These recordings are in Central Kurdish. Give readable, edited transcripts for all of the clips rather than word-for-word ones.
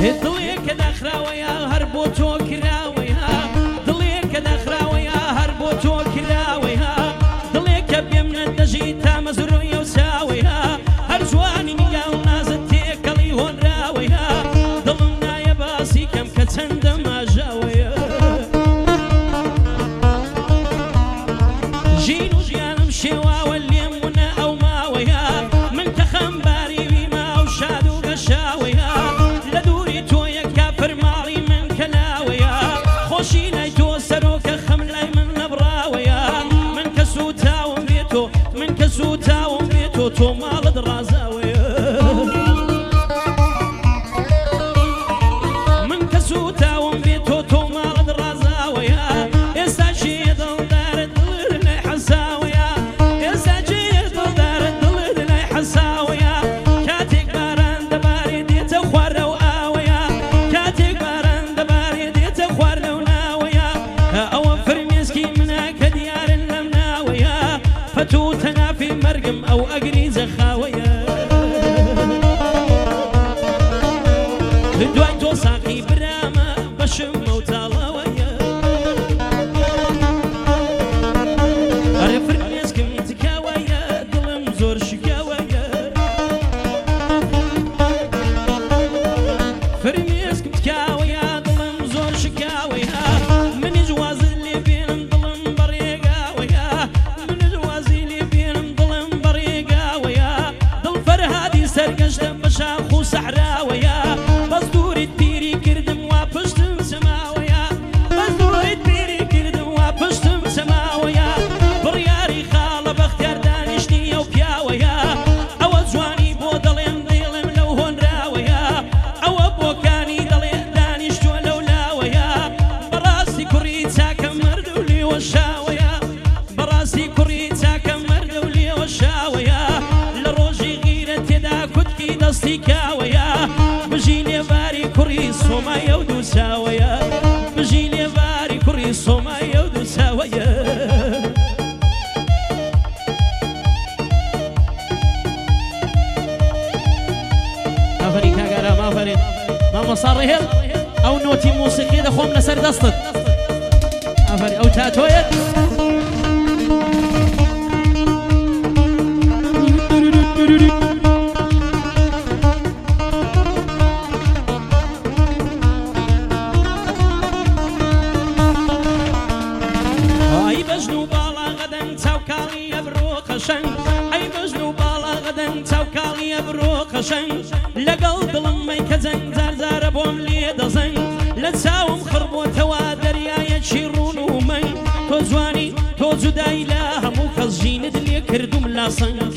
دڵێ کە داخراوەیە هەر بۆ تۆ کراوەیە دڵێ کە داخراوەیە هەر بۆ تۆ کراوەیە دڵێ کە بێم نەدەژی تا مەزرۆیە و ساوەیە هەر جوانی نیگا و نازت تێکەڵی هۆنراوەیە دڵم نایە باسی کەم کە چەندە ماژاوەیە ژین و ژیانم شێواوە لێم وونە ئەو ماوەیە من کە خەمباری ویما و شاد و گەشاوەیە لە دووری تۆ یەکا فەرماڵی من کەلاوەیە خۆشی لای تۆ سەرۆکە خەم لای من نەبراوەیە من کە سوتاوم بێتۆ من کە سوتاوم بێتۆ تۆ ماڵت ڕازاوەیە من کە سوتاوم بێتۆ تۆ ماڵت ڕازاوەیە ئێستا چێ دڵدارت دڵت لای حەساوەیە ئێستا چێ دڵدارت دڵت لای حەساوەیە کاتێک باران دەبارێ دێتە خوارە و ئاوەیە کاتێک باران دەبارێ دێتە خوار لەو ناوەیە ئەوە فرمێسکی منە کە دیارن لەم ناوەیە فتوو تەنافی مەرگم ئەو ئەگری زەخاوەیە دوای تۆ ساقی برامە بەشم مەوتاڵەوەیە ئەرێ فرمێسکم تکاوەیە دڵم زۆر شکاوەیە فرمێسکم تکاوەیە دڵم زۆر شکاوەیە منیش وازت لێ بێنم دڵم بەڕێگاوەیە منیش وازی لێ بێنم دڵم بەڕێگاوەیە دڵ فەرهادی سەرگەشتە بە شاخ و سەحراوەیە بەس دووریت پیری کردم وا پشتم سەماوەیە بەس دووریت پیری کردم وا پشتم سەماوەیە بڕیاری خاڵە بەختیار دانیشتنی ئەو پیاوەیە ئەوە جوانی بۆ دەڵێن دڵم لەو هۆنراوەیە ئەوە بۆکانی دەڵێ دانیشتووە لەو لاوەیە بەڕاستی کوڕی چاکە مەردە و لێوە شاوەیە بەڕاستی کوڕی چاکە مەردە و لێوە شاوەیە لە ڕۆژی غیرە تێدا کوتکی دەستی کاوەیە بژی لێباری کوڕی سۆمایە و دووساوەیە بژی لێباری کوڕی سۆمایە و دووساوەیە ئافرین کاگارام ئافرین مامۆستا ڕێهێڵ ئەو نۆتی موسیقی دەخۆم لەسەر دەستت ئافرین ئەو تاتۆیەت ئەی بەژن و باڵا غەدەن چاوکاڵی ئەبرۆ قەشەنگ ئەی بەژن و باڵا غەدەن چاوکاڵی ئەبرۆ قەشەنگ لەگەڵ دڵم مەی کە جەنگ جارجارە بۆم لێ دەزەنگ لە چاوم خڕبۆتەوە دەریایەکی ڕوون و مەنگ تۆ جوانی تۆ جودایی لە هەموو کەس ژینت لێ کردوم لا سەنگ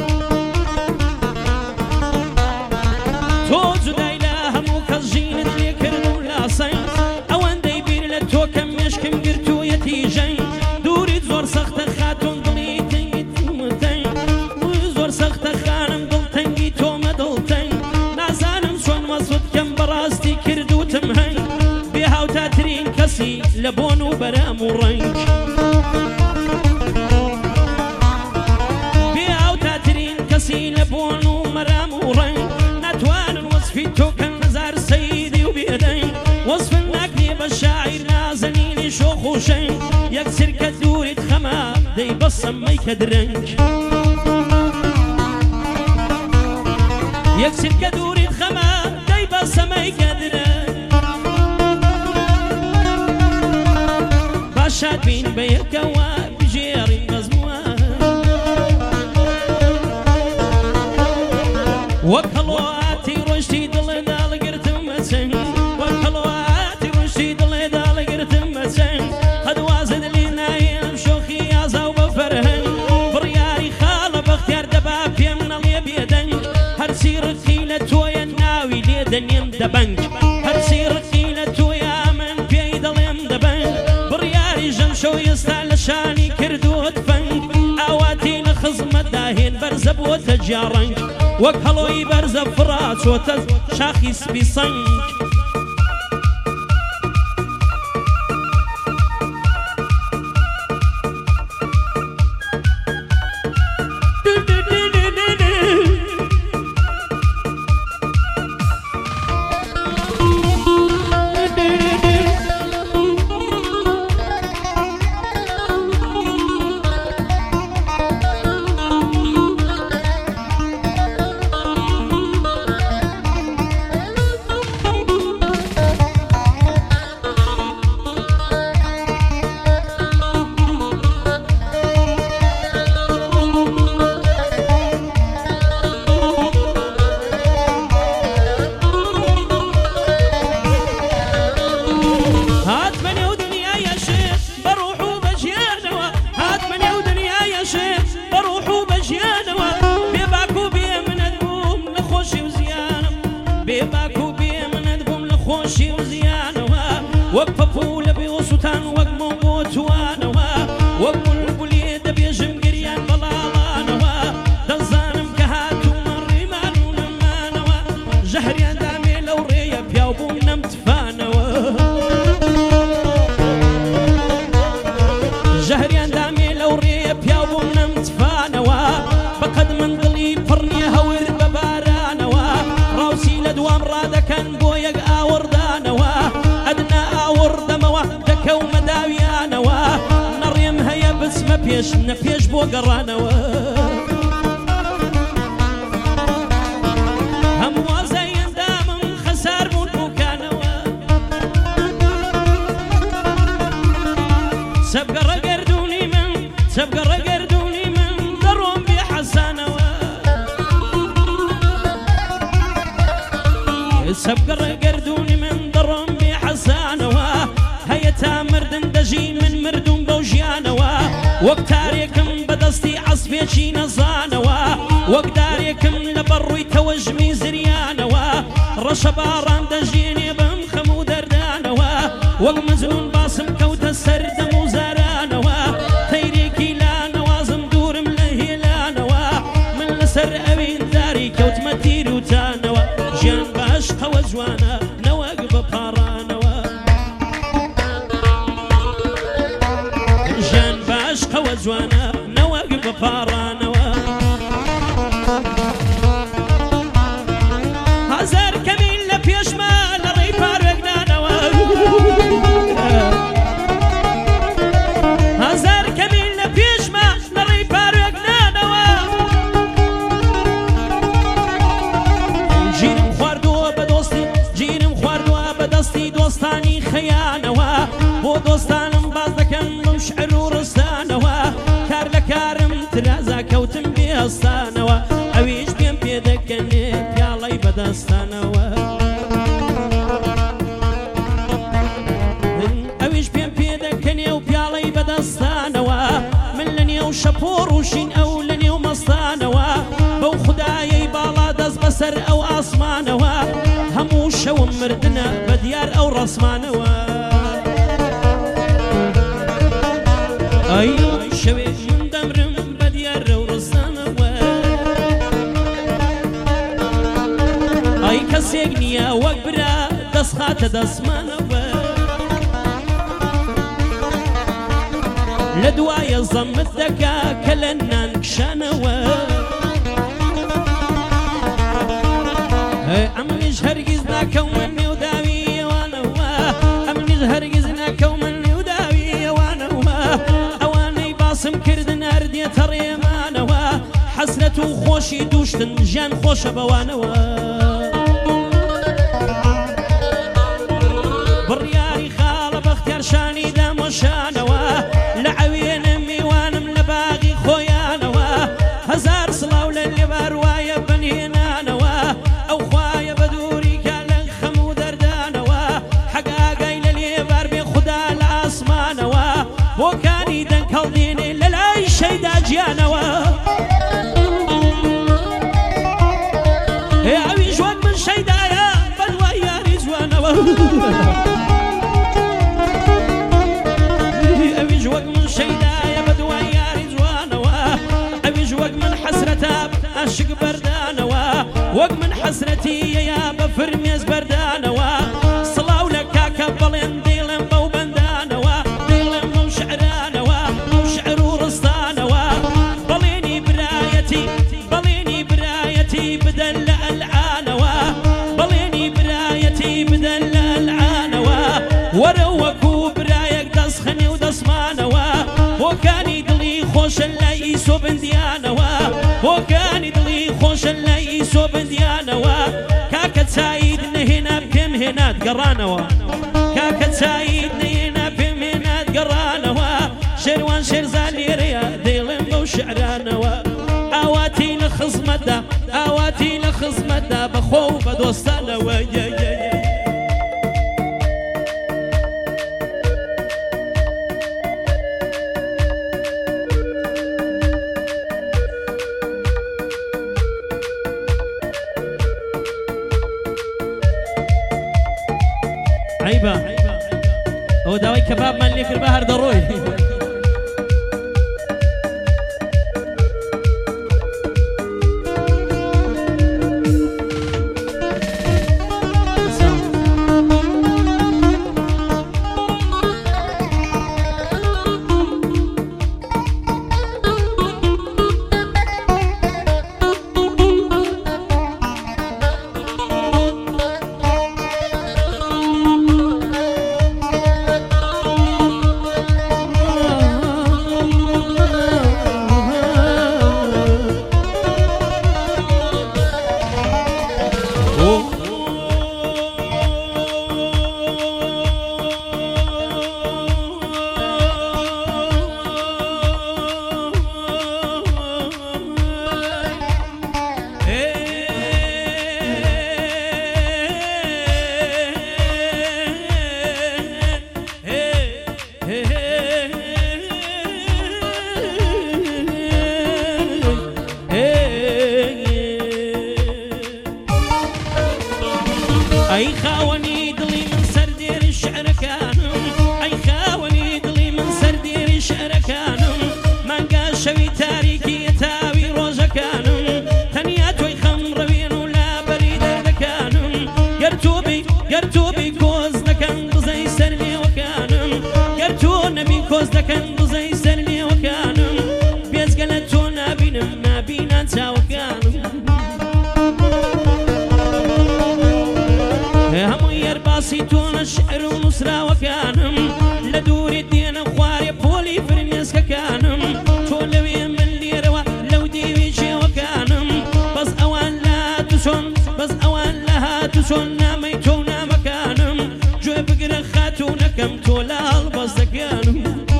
تۆ جودایی لە هەموو کەس ژینت لێ کردوم لا سەنگ ئەوەندەی بیر لە تۆ کە مێشکم گرتوویەتی ژەنگ دووریت زۆر سەختە خاتۆن دڵی تەنگی تەنگ زۆر سەختە خانم دڵ تەنگی تۆمە دڵ تەنگ نازانم چۆن مەسوود کەم بەڕاستی کردوتم هەنگ بێ هاوتاترین کەسی لە بۆن و بەرام و ڕەنگ بێ هاوتاترین کەسی لە بۆن و مەرام و ڕەنگ ناتوانن وەسفی تۆکەن نەزار سەیدی و بێدەنگ وەسفم ناکرێ بە شاعیر نازەنینی شۆخ و شەنگ یەکسر کە دووریت خەمە دەی بەسەمەی کە درەنگ یەکسر کە دووریت خەمە دەی بەسەمەی کە درەنگ باشات بین بە یەکەوە بژێڕین بەزموان وەک هەڵواتی ڕۆشتی دڵێ داڵگرتم مەچەنگ وەک هەڵواتی ڕۆشتی دڵێ داڵگرتم مەچەنگ هەدوازت لێ نایەم شۆخی ئازا و بە فەرهەنگ بڕیاری خاڵە بەختیار دەبا پێم نەڵێ بێدەنگ هەرچی ڕقی لە تۆیە ناوی لێ دەنێم دەبەنگ هەرچی ڕقی لە تۆیە من پێی دەڵێم دەبەنگ بڕیاری ژەم شەو ئێستا لە شانی کردووەت فەنگ ئاواتی لە خزمەتدا هێن بەرزە بۆتە جاڕەنگ وەک هەڵۆی بەرزە فڕا چۆتە شاخی سپی سەنگ بێباکو بێ منەت بووم لە خۆشی و زیانەوە وەک پەپوو لە بێ وسوتان وەک مۆ بۆ توانەوە وەک بولبولێ دەبێژم گریان بەڵاڵانەوە دەزانم کە هاتوومە ڕێمان و نەمانەوە ژەهریان دامێ لەو ڕێیە پیاو بووم نەمتفانەوە ژەهریان دامێ لەو ڕێیە پیاو بووم نەمتفانەوە بەقەد من دڵی پڕنیە هەور بە بارانەوە ڕاوسی لە دوام ڕادەکەن بۆ یەک ئاوەڕدانەوە ئەدنا ئاوەڕدەمەوە دەکەومە داویانەوە نەڕێم هەیە بچمە پێش نەپێش بۆ گەڕانەوە هەموو وازای ئەندامم خەسار بوون بووکانەوە سەبگەڕە گەردوونی من سەبگەڕە گەردوونی من دەڕۆم بێ حەسانەوە سەبگەڕە گەردوونی من دەڕۆم بێ حەسانەوە هەیە تا مردن دەژی من مردوم بەو ژیانەوە وەک تارێکم بەدەستی عەسپێکی نەزانەوە وەک دارێکم لە بەڕووی تەوەژمی زریانەوە ڕەشە باڕان دەژێنێ بەم خەم و دەردانەوە وەک مەجنون باسم کەوتە سەر دەم و زارانەوە تەیرێکی لانەوازم دوورم لە هێلانەوە من لەسەر ئەوین داری کەوتمە تیر و تانەوە ژیان باش قەوە جوانە نەوەک بە پاڕانەوە ژیان باش قەوە جوانە نەوەک بە پاڕانەوە هەزار کەمیل لە پێشمە لە ڕێی پارێکنانەوە هەزار کەمیل لە پێشمە لە ڕێی پارێکنانەوە ژیرم خواردووە بە دۆستی ژیرم خواردووە بە دەستی دۆستانی خەیانەوە بۆ دۆستانم باز دەکەم بەم شعر و ڕستانەوە کار لە کارم ترازا کەوتم بێ هەستانەوە ئەویش پێم پێ دەکەنێ پیاڵەی بەدەستانەوە ئەویش پێم پێ دەکەنێ و پیاڵەی بەدەستانەوە من لە نێو شەپۆڕ و شین ئەو لە نێو مەستانەوە بەو خودایەی باڵا دەست بەسەر ئەو ئاسمانەوە هەموو شەوم مردنە بە دیار ئەو ڕەسمانەوە ئەی شەوێک من دەمرم بە دیار ئەو ڕستانەوە ئەی کەسێک نییە وەک برا دەست خاتە دەسمانەوە لە دوایە زەمت دەکا کە لە نانکشانەوە ئەمنیش هەرگیز ناکەومە نێوداوی ئەوانەوە ئەمنیش هەرگیز ناکەومە نێوداوی ئەوانەوە ئەوانەی باسم کردن هەردێتە ڕێمانەوە حەسرەت و خۆشی دووشتن ژیان خۆشە بەوانەوە بڕیاری خاڵە بەختیارشانی دامۆشانەوە لە عەوێنە میوانم لە باغی خۆیانەوە هەزار سڵاو لە لێبار وایە بنهێنانەوە ئەو خوایە بە دووری کا لە خەم و دەردانەوە حەگاگای لە لێبار بێ خودا لە ئاسمانەوە بۆکانی دەنگ هەڵدێنێ لە لای شەیدا گیانەوە ئەویش وەک من شەیدایە بەدوای یاری جوانەوە ئەویش وەک من شەیدایە بەدوای یاری جوانەوە ئەویش وەک من حەسرەتە عاشق بەردانەوە وەک من حەسرەتیەیە بە فرمێز بەردانەوە سڵاو لە کاکە بەڵێن دێڵێم بەو بەندانەوە دێڵێم بەو شعرانەوە بەو شعر و ڕستانەوە بەڵێنی برایەتی بەڵێنی برایەتی بدەن لە ئەلعانەوە بەڵێنی برایەتی بدەن لە ئەلعانەوە وەرە وەکو برایەک دەستخەنێ و دەسمانەوە بۆکانی دڵی خۆشە لای ئیسۆ بندیانەوە بۆکانی دڵی خۆشە لای ئیسۆ بندیانەوە کاکە چاید نەهێنا پێم هێنات گەڕانەوە کاکە چاید نەهێنا پێم هێنات گەڕانەوە شێروان شێرزا لێرەیە دەیڵێم بەو شعرانەوە ئاواتی لە خزمەتدا ئاواتی لە خزمەتدا بەخۆ و بە دۆستانەوە عيبة ئەو داوای کەبابمان لێ کرد بە هەر دەڕۆی ئەی خاوەنی دڵی من سەر دێری شعرەکانم ئەی خاوەنی دڵی من سەر دێری شعرەکانم مانگا شەوی تاریکی تاوی ڕۆژەکانم تەنیا تۆی خەم ڕەوێن و لابەری دەردەکانم گەر تۆ بی کۆز دەکەن دزەی سەر لێوەکانم گەر تۆ نەبی کۆز دەکەن دزەی سەر لێوەکانم بێجگە لە تۆ نابینم نابینان چاوەکانم هەمووی یەرباسی تۆنە شعر و نووسراوەکانم لە دووری دێنە خوارێ پۆلی فرمێسکەکانم تۆ لەوێ من لێرەوە لەو دیوی جێوەکانم بەس ئەوان لە هاتوچۆن بەس ئەوان لە هاتوچۆن نامەی تۆ و نامەکانم گوێ بگرە خاتوونەکەم تۆ لە هەڵبەستەکانم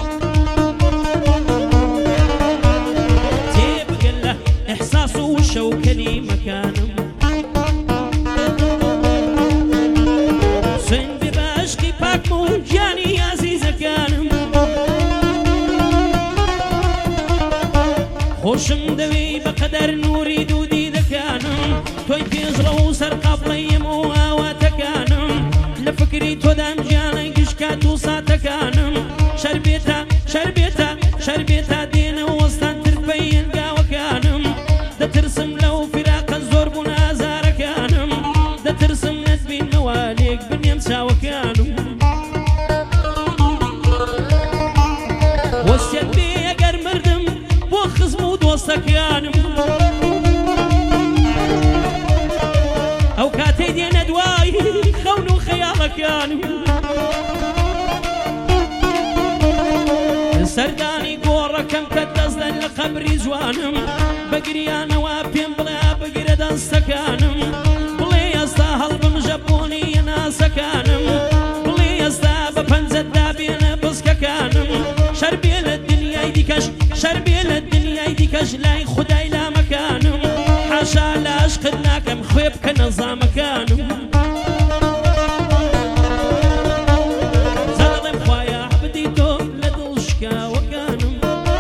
تێبگەن لە ئیحساس و وشە و کەلیمەکانم گیانی عزیزەکانم خۆشم دەوێ بەقەدەر نووری دوودی دەکانم تۆی پێشڕە و سەرقاپڵەیم و ئاواتەکانم لە فکری تۆدام گیانەی گشکات و ساتەکانم شەربێتە دێنە وەستان ترپەی هێنگاوەکانم دەترسم لەو فراقە زۆر بوون ئازارەکانم دەترسم نەتبینەوە لێک بنێم چاوەکانم وەستێت بێ ئەگەر مردم بۆ خزم و دۆستەکانم ئەو کاتەی دێنە دوای خەون و خەیاڵەکانم سەردانی گۆڕەکەم کە دەستدەن لە قەبری جوانم بەگریانەوە پێم بڵێ بگرە دەستەکانم بڵێ ئێستا هەڵبمژە بۆنی ناسەکانم بڵێ ئێستا بە پەنجەت دابێنە بزکەکانم شەربێ لە دنیای دیکەش لای خودای لامەکانم حاشا لە عەشقت ناکەم خوێ بکە نەزامەکانم زەڵێم خوایە بدەی تۆ لە دڵ شکاوەکانم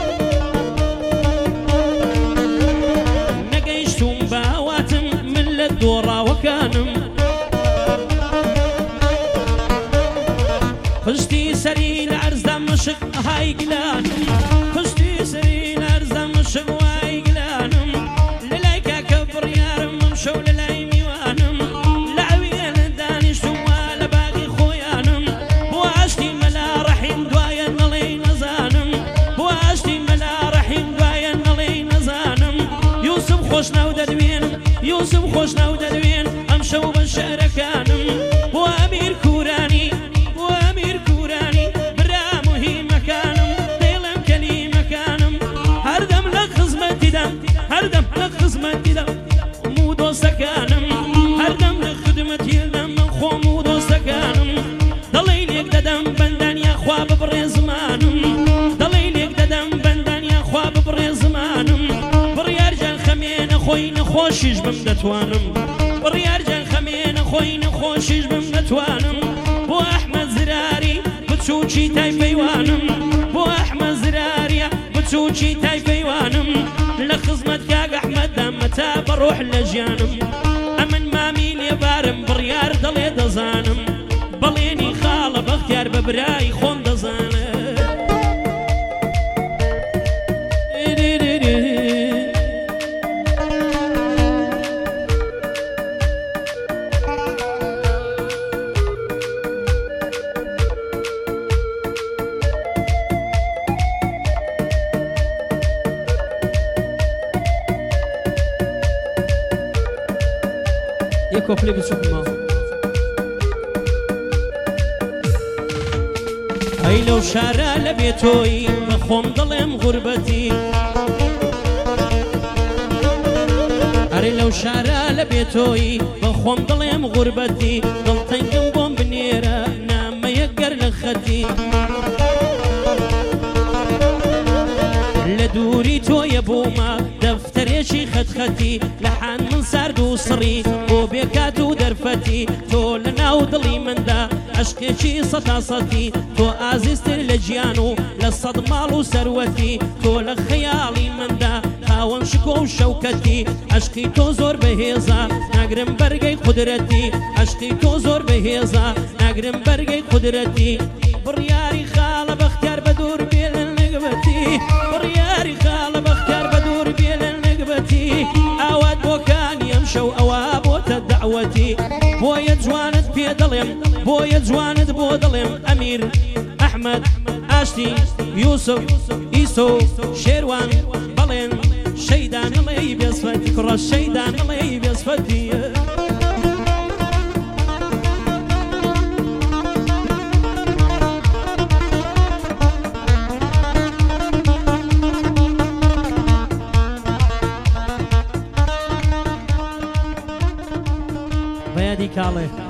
نەگەیشتوم بە هەواتم من لە دۆڕاوەکانم پشتی سەری لە عەرزدا مەشق ئەهای گلانم پشتی سەری لە عەرزدا مەشق وای گلانم لە لای کاکە بڕیارم ئەمشەو لە لای میوانم لە ئەوێن دانیشتم وا لە باغی خۆیانم بۆ ئاشتی مەلا ڕەحیم دوایە نەڵێ نەزانم بۆ ئاشتی مەلا ڕەحیم دوایە نەڵێ نەزانم یوسف خۆش ناو دەدوێن ئەمشەو بە شەعرەکانم بۆ ئەمیر کوورانی هەردەم لە خزمەتیدا و دۆستەکانم هەردەم لە خدمەتیدەم من خۆم و دۆستەکانم دەڵێ لێک دەدەم بەندانیا خوا ببڕێ زمانم دەڵێ لێک دەدەم بەندانیا خوا ببڕێ زمانم بڕیار جان خەمێنە خۆی نەخۆشیش بم دەتوانم بڕیار جان خەمێنە خۆی نەخۆشیش بم دەتوانم بۆ ئەحمەد زراری بچووکی تای پەیوانم بۆ ئەحمەد زراریە بچووکی تای پەیوانم لە خزمەت کاک ئەحمەددا مەتا بەڕۆح لە ژیانم ئەمن مامی لێبارم بڕیار دەڵێ دەزانم بەڵێنی براي خۆم دەزانێت یەک کۆپلێ بچووکمەوە ئەی لەو شارە لە بێتۆی بە خۆم دڵێم غوربەتی ئەرێ لەو شارە لە بێتۆی بە خۆم دڵێم غوربەتی دڵتەنگم بۆم بنێرە نامەیە گەر لە خەتی لە دووری تۆیە بوومە دەفتەرێکی خەتخەتی لە حان من سارد و سڕی بۆ بێکات و دەرفەتی تۆ لە ناو دڵی مندا عشقێکی سەتاسەتی تۆ ئازیزتر لە گیان و لە سەد ماڵ و سەروەتی تۆ لە خەیاڵی مندا خاوەن شکۆ و شەوکەتی عشقی تۆ زۆر بەهێزە ناگرم بەرگەی قودرەتی عشقی تۆ زۆر بەهێزە ناگرم بەرگەی قودرەتی بڕیاری خاڵە بەختیار بە دوور بێ لە نەگبەتی بڕیاری خاڵە بەختیار بە دوور بێ لە نەگبەتی ئاوات بۆکانی ئەم شەو ئەوە بۆتە دەعوەتی بۆیە جوانت پێ دەڵێم بۆیە جوانت بۆ دڵێم ئەمیر ئەحمەد ئاشتی یوسف ئیسۆ شێروان بەڵێن شەیدانەڵێی بێسفەتی کوڕە شەیدانەڵێی بێسفەتی بەیادی کاڵێ